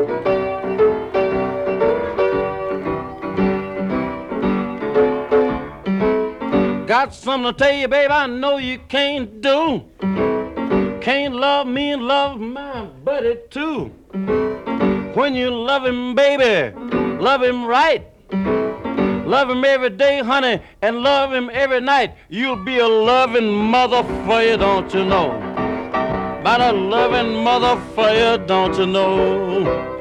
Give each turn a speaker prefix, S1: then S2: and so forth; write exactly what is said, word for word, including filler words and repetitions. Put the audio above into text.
S1: Got something to tell you, babe, I know you can't do. Can't love me and love my buddy too. When you love him, baby, love him right. Love him every day, honey, and love him every night. You'll be a loving mother for you, don't you know? About a loving mother for you, don't you know?